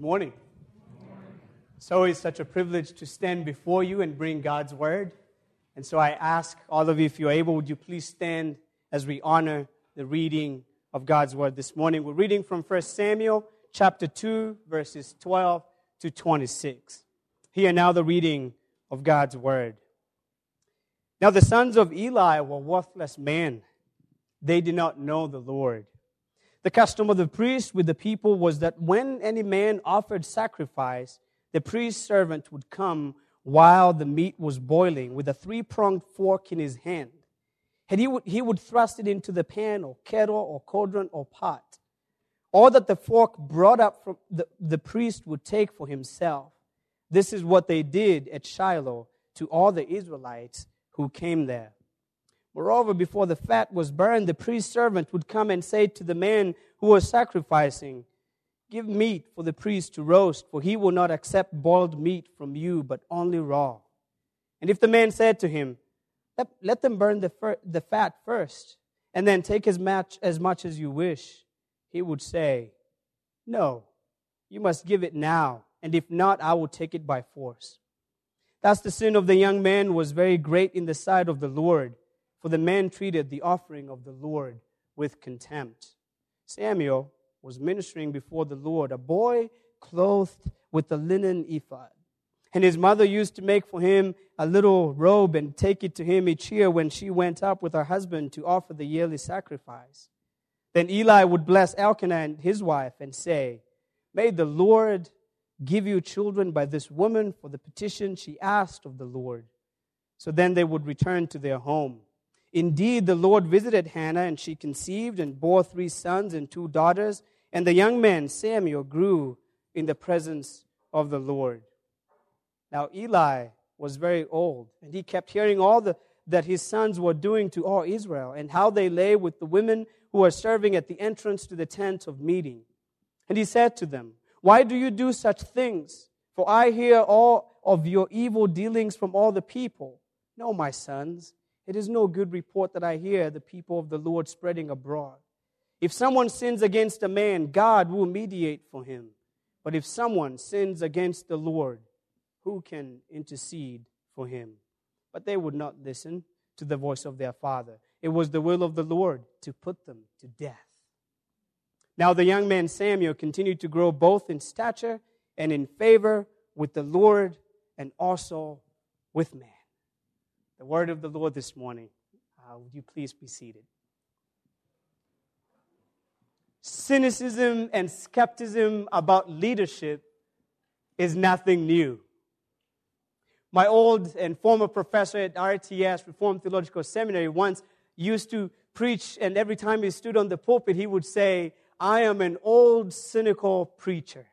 morning. It's always such a privilege to stand before you and bring God's word. And so I ask all of you, if you're able, would you please stand as we honor the reading of God's word this morning. We're reading from 1 Samuel chapter 2, verses 12 to 26. Hear now the reading of God's word. Now the sons of Eli were worthless men. They did not know the Lord. The custom of the priest with the people was that when any man offered sacrifice, the priest's servant would come while the meat was boiling with a three-pronged fork in his hand. And he would thrust it into the pan or kettle or cauldron or pot. All that the fork brought up from the priest would take for himself. This is what they did at Shiloh to all the Israelites who came there. Moreover, before the fat was burned, the priest's servant would come and say to the man who was sacrificing, "Give meat for the priest to roast, for he will not accept boiled meat from you, but only raw." And if the man said to him, "Let them burn the fat first, and then take as much as you wish," he would say, "No, you must give it now, and if not, I will take it by force." Thus the sin of the young man was very great in the sight of the Lord, for the man treated the offering of the Lord with contempt. Samuel was ministering before the Lord, a boy clothed with a linen ephod. And his mother used to make for him a little robe and take it to him each year when she went up with her husband to offer the yearly sacrifice. Then Eli would bless Elkanah and his wife and say, "May the Lord give you children by this woman for the petition she asked of the Lord." So then they would return to their home. Indeed, the Lord visited Hannah, and she conceived and bore 3 sons and 2 daughters. And the young man, Samuel, grew in the presence of the Lord. Now Eli was very old, and he kept hearing all that his sons were doing to all Israel, and how they lay with the women who were serving at the entrance to the tent of meeting. And he said to them, "Why do you do such things? For I hear all of your evil dealings from all the people. No, my sons, it is no good report that I hear the people of the Lord spreading abroad. If someone sins against a man, God will mediate for him. But if someone sins against the Lord, who can intercede for him?" But they would not listen to the voice of their father. It was the will of the Lord to put them to death. Now the young man Samuel continued to grow both in stature and in favor with the Lord and also with man. The word of the Lord this morning. Would you please be seated? Cynicism and skepticism about leadership is nothing new. My old and former professor at RTS, Reformed Theological Seminary, once used to preach, and every time he stood on the pulpit, he would say, "I am an old, cynical preacher."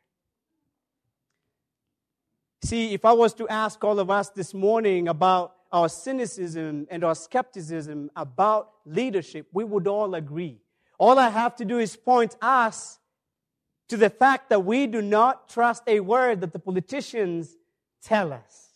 See, if I was to ask all of us this morning about our cynicism and our skepticism about leadership, we would all agree. All I have to do is point us to the fact that we do not trust a word that the politicians tell us.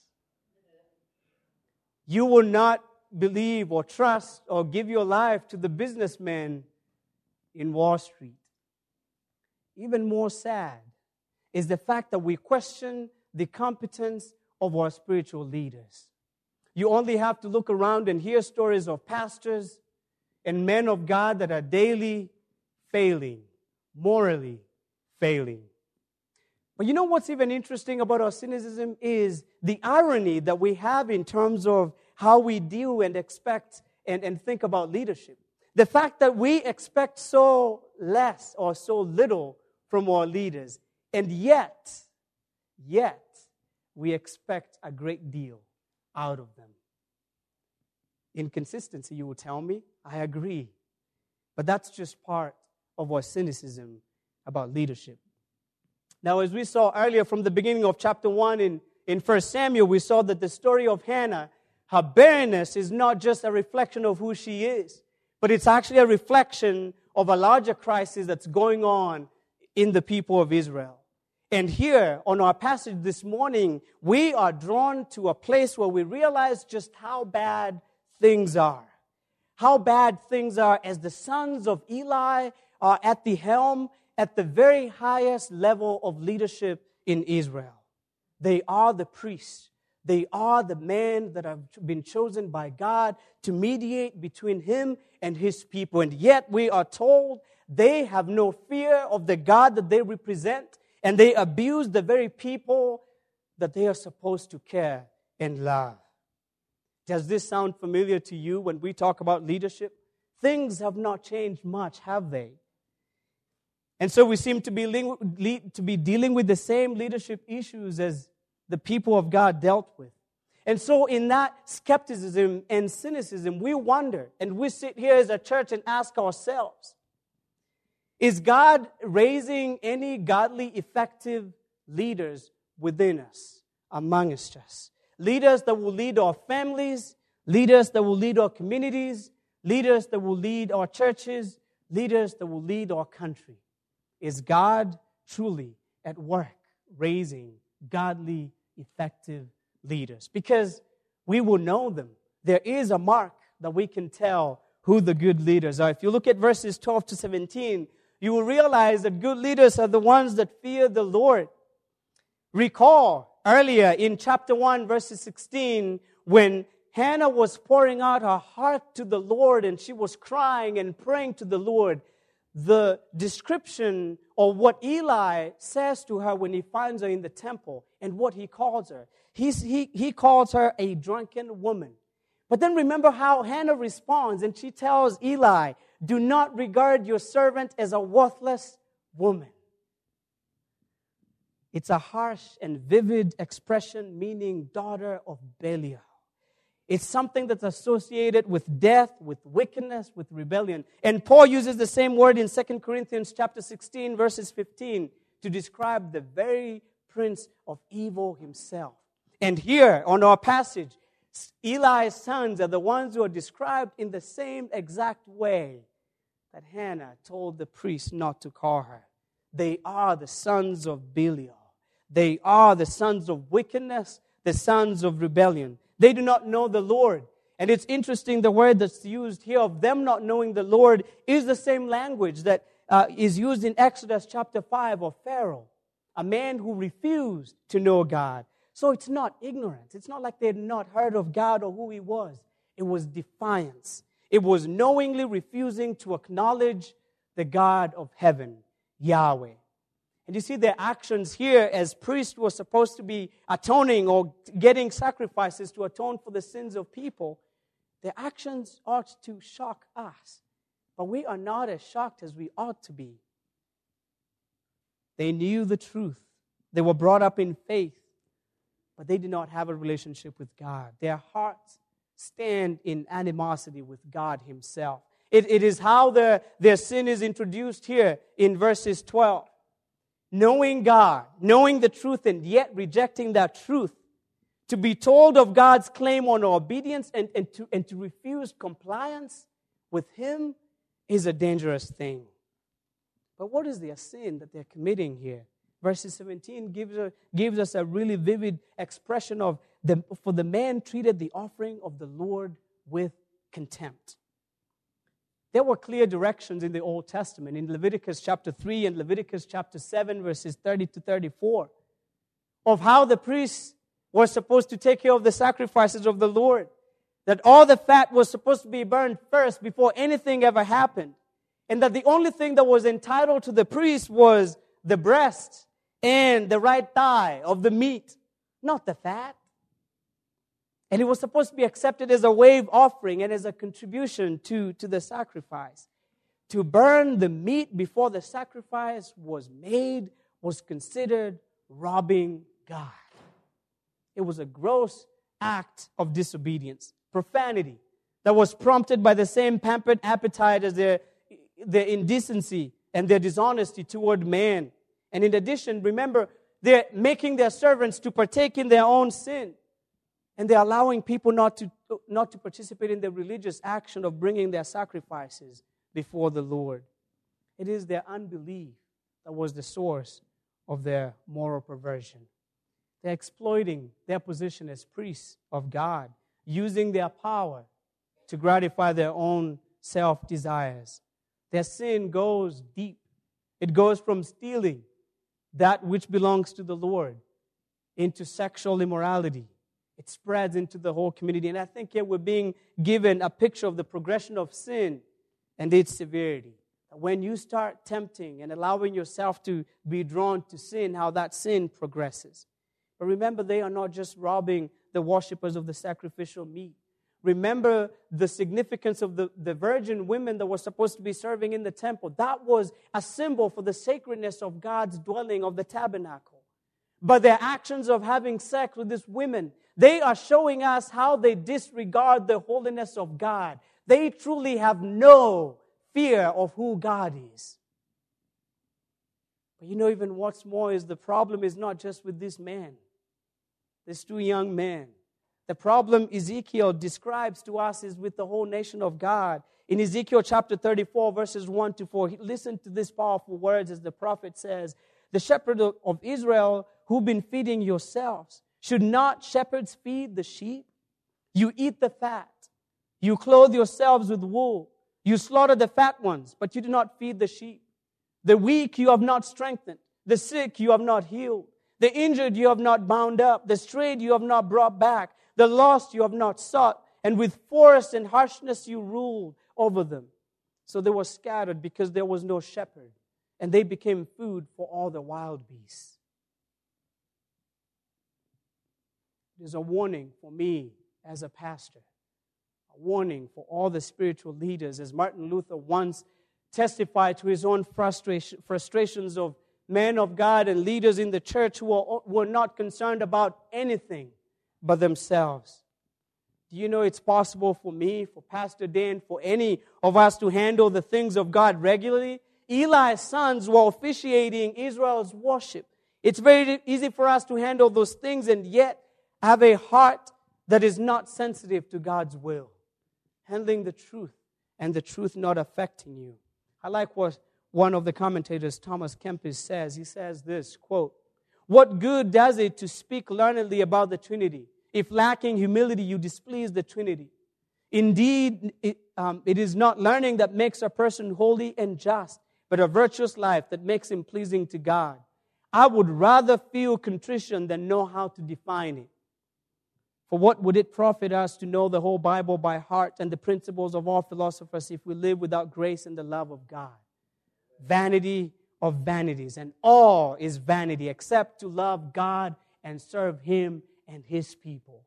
You will not believe or trust or give your life to the businessmen in Wall Street. Even more sad is the fact that we question the competence of our spiritual leaders. You only have to look around and hear stories of pastors and men of God that are daily failing, morally failing. But you know what's even interesting about our cynicism is the irony that we have in terms of how we deal and expect and think about leadership. The fact that we expect so less or so little from our leaders, and yet we expect a great deal out of them. Inconsistency, you will tell me. I agree. But that's just part of our cynicism about leadership. Now, as we saw earlier from the beginning of chapter 1 in 1 Samuel, we saw that the story of Hannah, her barrenness is not just a reflection of who she is, but it's actually a reflection of a larger crisis that's going on in the people of Israel. And here, on our passage this morning, we are drawn to a place where we realize just how bad things are. How bad things are as the sons of Eli are at the helm at the very highest level of leadership in Israel. They are the priests. They are the men that have been chosen by God to mediate between Him and His people. And yet we are told they have no fear of the God that they represent, and they abuse the very people that they are supposed to care and love. Does this sound familiar to you when we talk about leadership? Things have not changed much, have they? And so we seem to be dealing with the same leadership issues as the people of God dealt with. And so in that skepticism and cynicism, we wonder, and we sit here as a church and ask ourselves, is God raising any godly, effective leaders within us, amongst us? Leaders that will lead our families, leaders that will lead our communities, leaders that will lead our churches, leaders that will lead our country. Is God truly at work raising godly, effective leaders? Because we will know them. There is a mark that we can tell who the good leaders are. If you look at verses 12 to 17, you will realize that good leaders are the ones that fear the Lord. Recall earlier in chapter 1, verses 16, when Hannah was pouring out her heart to the Lord and she was crying and praying to the Lord, the description of what Eli says to her when he finds her in the temple and what he calls her. He calls her a drunken woman. But then remember how Hannah responds, and she tells Eli, "Do not regard your servant as a worthless woman." It's a harsh and vivid expression meaning daughter of Belial. It's something that's associated with death, with wickedness, with rebellion. And Paul uses the same word in 2 Corinthians chapter 16, verses 15, to describe the very prince of evil himself. And here on our passage, Eli's sons are the ones who are described in the same exact way that Hannah told the priest not to call her. They are the sons of Belial. They are the sons of wickedness, the sons of rebellion. They do not know the Lord. And it's interesting, the word that's used here of them not knowing the Lord is the same language that is used in Exodus chapter 5 of Pharaoh, a man who refused to know God. So it's not ignorance. It's not like they had not heard of God or who He was. It was defiance. It was knowingly refusing to acknowledge the God of heaven, Yahweh. And you see their actions here as priests were supposed to be atoning or getting sacrifices to atone for the sins of people. Their actions ought to shock us. But we are not as shocked as we ought to be. They knew the truth. They were brought up in faith. But they did not have a relationship with God. Their hearts stand in animosity with God Himself. It is how their sin is introduced here in verses 12. Knowing God, knowing the truth, and yet rejecting that truth. To be told of God's claim on obedience and to refuse compliance with Him is a dangerous thing. But what is their sin that they're committing here? Verses 17 gives us a really vivid expression of for the man treated the offering of the Lord with contempt. There were clear directions in the Old Testament, in Leviticus chapter 3 and Leviticus chapter 7, verses 30 to 34, of how the priests were supposed to take care of the sacrifices of the Lord, that all the fat was supposed to be burned first before anything ever happened, and that the only thing that was entitled to the priest was the breast and the right thigh of the meat, not the fat. And it was supposed to be accepted as a wave offering and as a contribution to the sacrifice. To burn the meat before the sacrifice was made was considered robbing God. It was a gross act of disobedience, profanity, that was prompted by the same pampered appetite as their indecency and their dishonesty toward man. And in addition, remember, they're making their servants to partake in their own sin. And they're allowing people not to participate in the religious action of bringing their sacrifices before the Lord. It is their unbelief that was the source of their moral perversion. They're exploiting their position as priests of God, using their power to gratify their own self-desires. Their sin goes deep. It goes from stealing that which belongs to the Lord into sexual immorality. It spreads into the whole community. And I think here we're being given a picture of the progression of sin and its severity. When you start tempting and allowing yourself to be drawn to sin, how that sin progresses. But remember, they are not just robbing the worshippers of the sacrificial meat. Remember the significance of the virgin women that were supposed to be serving in the temple. That was a symbol for the sacredness of God's dwelling, of the tabernacle. But their actions of having sex with these women, they are showing us how they disregard the holiness of God. They truly have no fear of who God is. But even what's more is the problem is not just with this man, these two young men. The problem Ezekiel describes to us is with the whole nation of God. In Ezekiel chapter 34, verses 1 to 4, listen to these powerful words as the prophet says, "The shepherd of Israel who've been feeding yourselves, should not shepherds feed the sheep? You eat the fat. You clothe yourselves with wool. You slaughter the fat ones, but you do not feed the sheep. The weak you have not strengthened. The sick you have not healed. The injured you have not bound up. The strayed you have not brought back. The lost you have not sought. And with force and harshness you ruled over them." So they were scattered because there was no shepherd. And they became food for all the wild beasts. It is a warning for me as a pastor. A warning for all the spiritual leaders. As Martin Luther once testified to his own frustrations of men of God and leaders in the church who were not concerned about anything but themselves. Do you know it's possible for me, for Pastor Dan, for any of us to handle the things of God regularly? Eli's sons were officiating Israel's worship. It's very easy for us to handle those things and yet have a heart that is not sensitive to God's will. Handling the truth and the truth not affecting you. I like what one of the commentators, Thomas Kempis, says. He says this, quote, "What good does it to speak learnedly about the Trinity if lacking humility you displease the Trinity? Indeed, it is not learning that makes a person holy and just, but a virtuous life that makes him pleasing to God. I would rather feel contrition than know how to define it. For what would it profit us to know the whole Bible by heart and the principles of all philosophers if we live without grace and the love of God? Vanity of vanities, and all is vanity except to love God and serve Him and His people."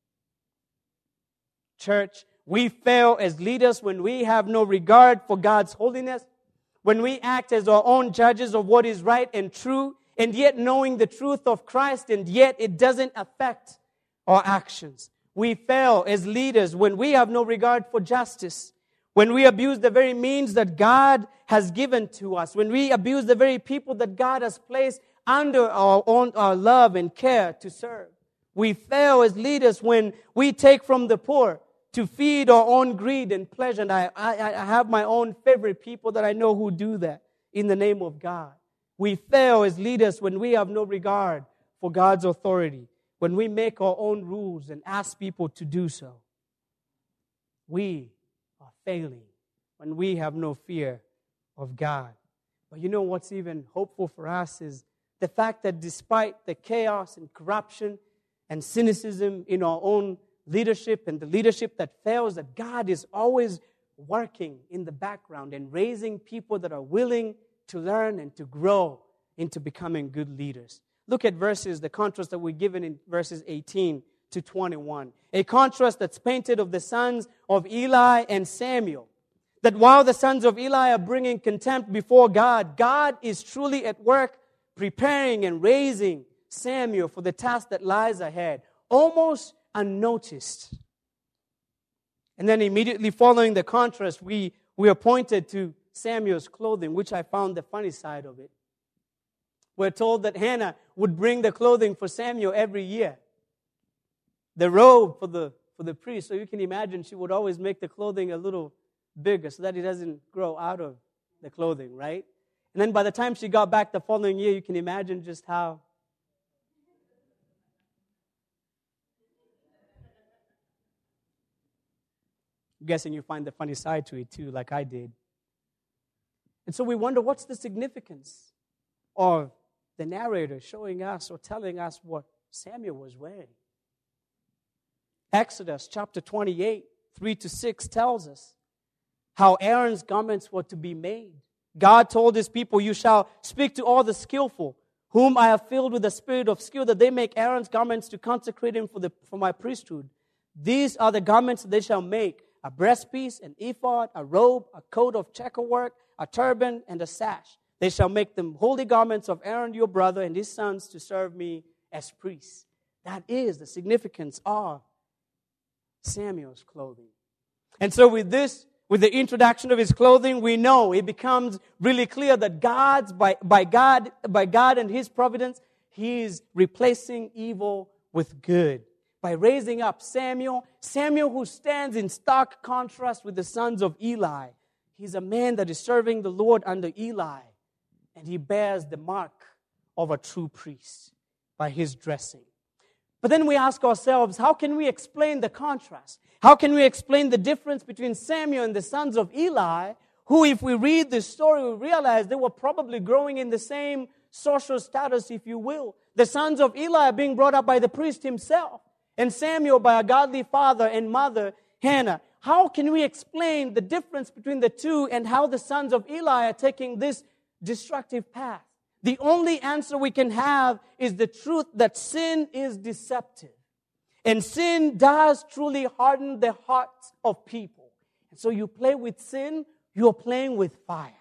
Church, we fail as leaders when we have no regard for God's holiness, when we act as our own judges of what is right and true, and yet knowing the truth of Christ, and yet it doesn't affect our actions. We fail as leaders when we have no regard for justice, when we abuse the very means that God has given to us, when we abuse the very people that God has placed under our love and care to serve. We fail as leaders when we take from the poor to feed our own greed and pleasure. And I have my own favorite people that I know who do that in the name of God. We fail as leaders when we have no regard for God's authority, when we make our own rules and ask people to do so. We are failing when we have no fear of God. But you know what's even hopeful for us is the fact that despite the chaos and corruption and cynicism in our own leadership and the leadership that fails, that God is always working in the background and raising people that are willing to learn and to grow into becoming good leaders. Look at the contrast that we're given in verses 18 to 21. A contrast that's painted of the sons of Eli and Samuel. That while the sons of Eli are bringing contempt before God, God is truly at work preparing and raising Samuel for the task that lies ahead, almost unnoticed. And then immediately following the contrast, we are pointed to Samuel's clothing, which I found the funny side of it. We're told that Hannah would bring the clothing for Samuel every year. The robe for the priest. So you can imagine she would always make the clothing a little bigger so that it doesn't grow out of the clothing, right? And then by the time she got back the following year, you can imagine just how I'm guessing you find the funny side to it too, like I did. And so we wonder, what's the significance of the narrator showing us or telling us what Samuel was wearing? Exodus chapter 28, 3-6 tells us how Aaron's garments were to be made. God told his people, "You shall speak to all the skillful, whom I have filled with the spirit of skill, that they make Aaron's garments to consecrate him for my priesthood. These are the garments that they shall make: a breastpiece, an ephod, a robe, a coat of checkerwork, a turban, and a sash. They shall make them holy garments of Aaron your brother and his sons to serve me as priests." That is the significance of Samuel's clothing. And so with the introduction of his clothing, we know it becomes really clear that by God and his providence, he is replacing evil with good. By raising up Samuel who stands in stark contrast with the sons of Eli. He's a man that is serving the Lord under Eli, and he bears the mark of a true priest by his dressing. But then we ask ourselves, how can we explain the contrast? How can we explain the difference between Samuel and the sons of Eli, who, if we read this story, we realize they were probably growing in the same social status, if you will. The sons of Eli are being brought up by the priest himself, and Samuel by a godly father and mother, Hannah. How can we explain the difference between the two and how the sons of Eli are taking this destructive path? The only answer we can have is the truth that sin is deceptive. And sin does truly harden the hearts of people. And so you play with sin, you're playing with fire.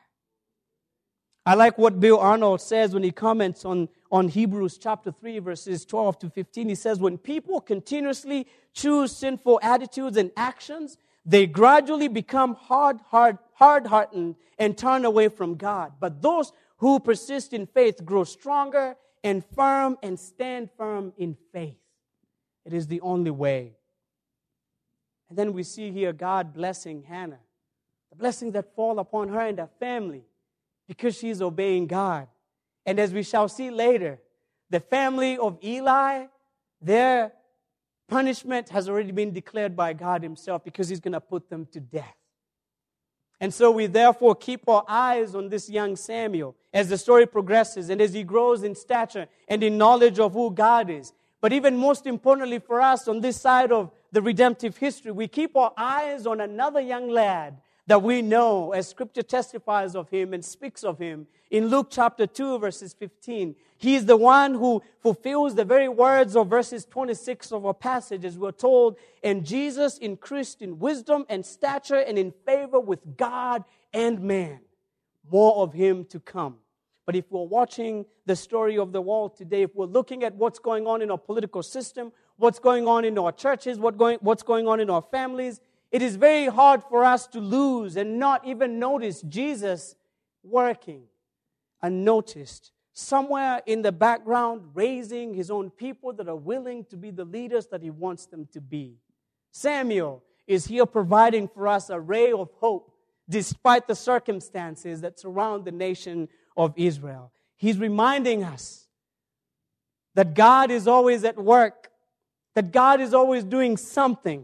I like what Bill Arnold says when he comments on Hebrews chapter 3, verses 12-15. He says, when people continuously choose sinful attitudes and actions, they gradually become hard-hearted and turn away from God. But those who persist in faith grow stronger and firm and stand firm in faith. It is the only way. And then we see here God blessing Hannah. The blessing that fall upon her and her family because she is obeying God. And as we shall see later, the family of Eli, their punishment has already been declared by God himself because he's going to put them to death. And so we therefore keep our eyes on this young Samuel as the story progresses and as he grows in stature and in knowledge of who God is. But even most importantly for us on this side of the redemptive history, we keep our eyes on another young lad that we know as Scripture testifies of him and speaks of him. In Luke chapter 2, verses 15, he is the one who fulfills the very words of verses 26 of our passage, as we're told, and Jesus increased in wisdom and stature and in favor with God and man. More of him to come. But if we're watching the story of the world today, if we're looking at what's going on in our political system, what's going on in our churches, what's going on in our families, it is very hard for us to lose and not even notice Jesus working unnoticed, somewhere in the background, raising his own people that are willing to be the leaders that he wants them to be. Samuel is here providing for us a ray of hope despite the circumstances that surround the nation of Israel. He's reminding us that God is always at work, that God is always doing something,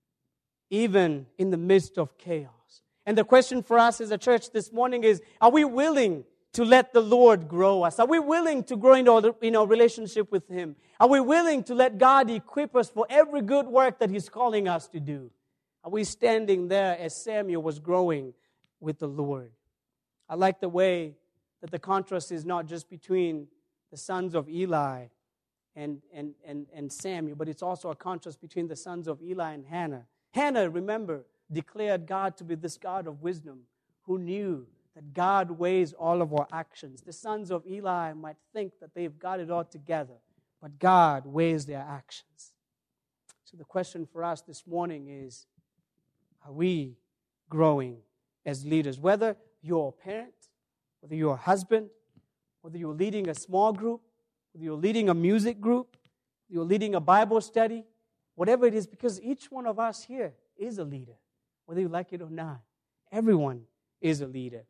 even in the midst of chaos. And the question for us as a church this morning is, are we willing to let the Lord grow us? Are we willing to grow in our relationship with him? Are we willing to let God equip us for every good work that he's calling us to do? Are we standing there as Samuel was growing with the Lord? I like the way that the contrast is not just between the sons of Eli and Samuel, but it's also a contrast between the sons of Eli and Hannah. Hannah, remember, declared God to be this God of wisdom who knew that God weighs all of our actions. The sons of Eli might think that they've got it all together, but God weighs their actions. So the question for us this morning is, are we growing as leaders? Whether you're a parent, whether you're a husband, whether you're leading a small group, whether you're leading a music group, you're leading a Bible study, whatever it is, because each one of us here is a leader, whether you like it or not. Everyone is a leader.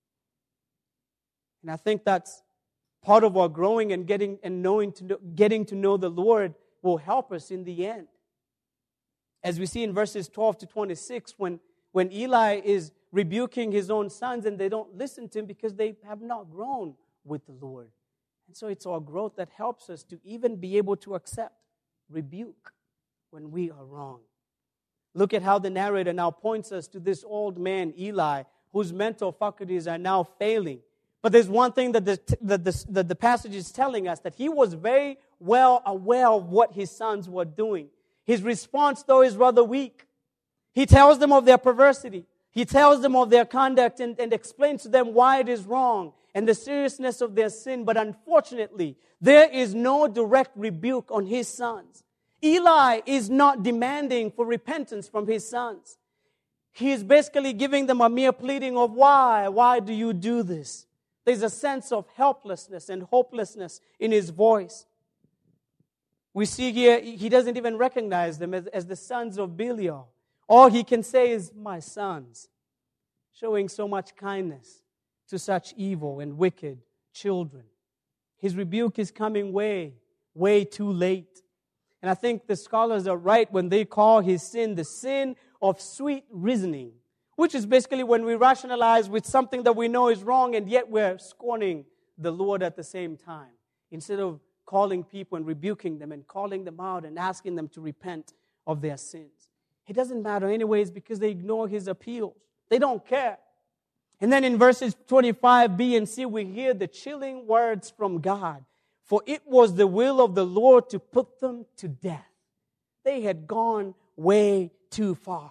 And I think that's part of our growing and getting to know the Lord will help us in the end. As we see in verses 12-26, when Eli is rebuking his own sons, and they don't listen to him because they have not grown with the Lord. And so it's our growth that helps us to even be able to accept rebuke when we are wrong. Look at how the narrator now points us to this old man, Eli, whose mental faculties are now failing. But there's one thing that the passage is telling us, that he was very well aware of what his sons were doing. His response, though, is rather weak. He tells them of their perversity. He tells them of their conduct and explains to them why it is wrong and the seriousness of their sin. But unfortunately, there is no direct rebuke on his sons. Eli is not demanding for repentance from his sons. He is basically giving them a mere pleading of why. Why do you do this? There's a sense of helplessness and hopelessness in his voice. We see here, he doesn't even recognize them as the sons of Belial. All he can say is, my sons, showing so much kindness to such evil and wicked children. His rebuke is coming way, way too late. And I think the scholars are right when they call his sin the sin of sweet reasoning, which is basically when we rationalize with something that we know is wrong, and yet we're scorning the Lord at the same time. Instead of calling people and rebuking them and calling them out and asking them to repent of their sins. It doesn't matter anyways because they ignore his appeals. They don't care. And then in verses 25b and c, we hear the chilling words from God. For it was the will of the Lord to put them to death. They had gone way too far.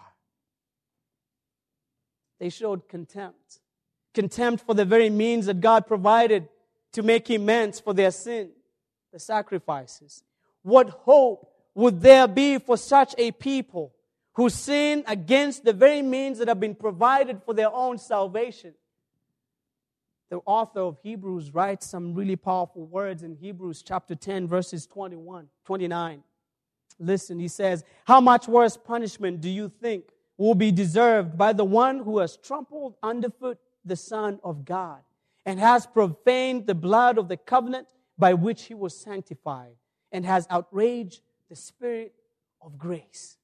They showed contempt. Contempt for the very means that God provided to make amends for their sin, the sacrifices. What hope would there be for such a people who sin against the very means that have been provided for their own salvation? The author of Hebrews writes some really powerful words in Hebrews chapter 10, verses 29. Listen, he says, how much worse punishment do you think will be deserved by the one who has trampled underfoot the Son of God and has profaned the blood of the covenant by which he was sanctified and has outraged the Spirit of grace?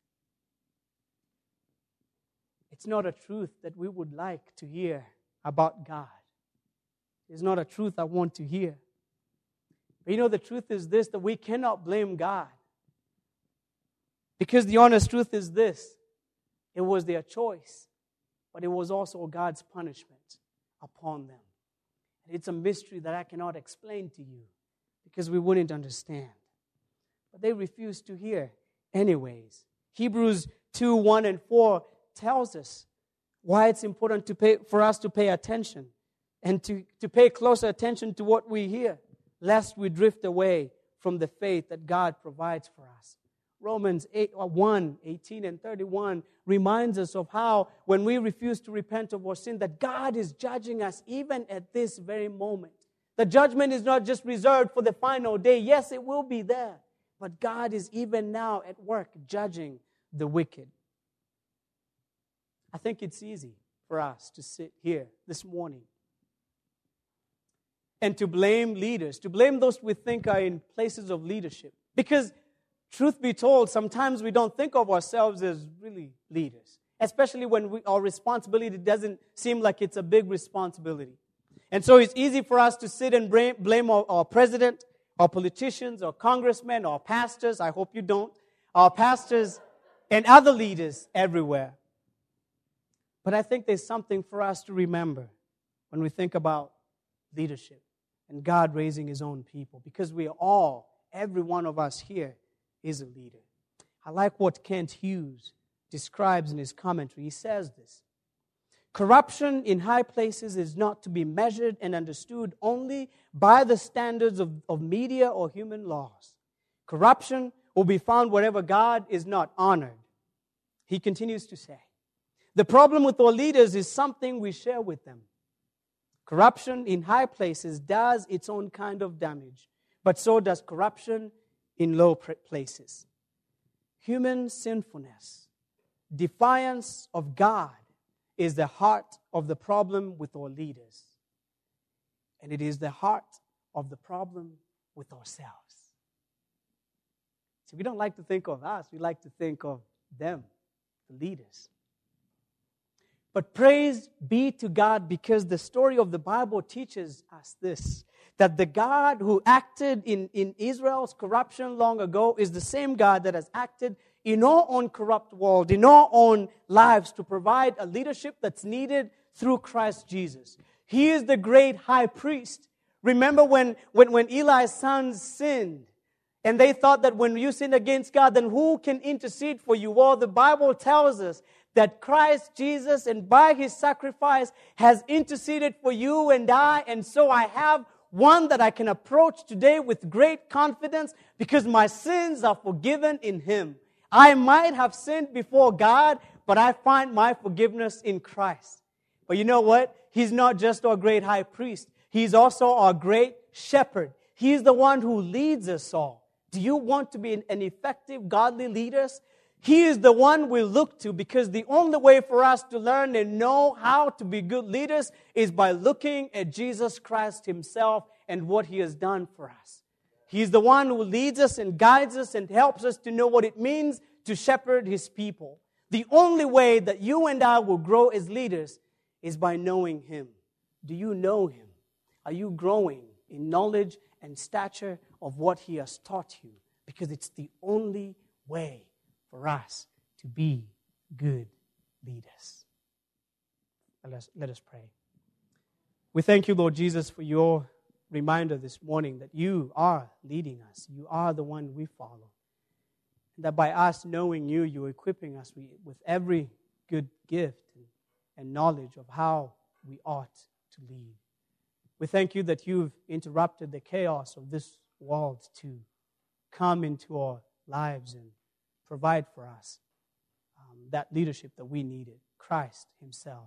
It's not a truth that we would like to hear about God. It's not a truth I want to hear. But the truth is this, that we cannot blame God. Because the honest truth is this, it was their choice, but it was also God's punishment upon them. And it's a mystery that I cannot explain to you because we wouldn't understand. But they refused to hear anyways. Hebrews 2, 1 and 4 tells us why it's important for us to pay attention and to pay closer attention to what we hear, lest we drift away from the faith that God provides for us. Romans 1, 18 and 31 reminds us of how when we refuse to repent of our sin, that God is judging us even at this very moment. The judgment is not just reserved for the final day. Yes, it will be there. But God is even now at work judging the wicked. I think it's easy for us to sit here this morning and to blame leaders, to blame those we think are in places of leadership. Because truth be told, sometimes we don't think of ourselves as really leaders, especially when our responsibility doesn't seem like it's a big responsibility. And so it's easy for us to sit and blame our president, our politicians, our congressmen, our pastors. I hope you don't. Our pastors and other leaders everywhere. But I think there's something for us to remember when we think about leadership and God raising his own people, because we are all, every one of us here, is a leader. I like what Kent Hughes describes in his commentary. He says this: corruption in high places is not to be measured and understood only by the standards of media or human laws. Corruption will be found wherever God is not honored. He continues to say, the problem with our leaders is something we share with them. Corruption in high places does its own kind of damage, but so does corruption in low places. Human sinfulness, defiance of God, is the heart of the problem with our leaders. And it is the heart of the problem with ourselves. See, we don't like to think of us. We like to think of them, the leaders. But praise be to God, because the story of the Bible teaches us this, that the God who acted in Israel's corruption long ago is the same God that has acted in our own corrupt world, in our own lives, to provide a leadership that's needed through Christ Jesus. He is the great high priest. Remember when Eli's sons sinned, and they thought that when you sin against God, then who can intercede for you? Well, the Bible tells us that Christ Jesus, and by His sacrifice, has interceded for you and I. And so I have one that I can approach today with great confidence, because my sins are forgiven in Him. I might have sinned before God, but I find my forgiveness in Christ. But you know what? He's not just our great high priest. He's also our great shepherd. He's the one who leads us all. Do you want to be an effective, godly leader? He is the one we look to, because the only way for us to learn and know how to be good leaders is by looking at Jesus Christ Himself and what He has done for us. He's the one who leads us and guides us and helps us to know what it means to shepherd His people. The only way that you and I will grow as leaders is by knowing Him. Do you know Him? Are you growing in knowledge and stature of what He has taught you? Because it's the only way for us to be good leaders. Let us pray. We thank you, Lord Jesus, for your reminder this morning that you are leading us. You are the one we follow. And that by us knowing you, you're equipping us with every good gift and knowledge of how we ought to lead. We thank you that you've interrupted the chaos of this world to come into our lives and provide for us that leadership that we needed, Christ Himself.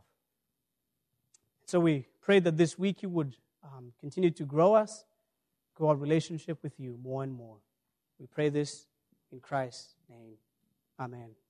So we pray that this week you would continue to grow us, grow our relationship with you more and more. We pray this in Christ's name. Amen.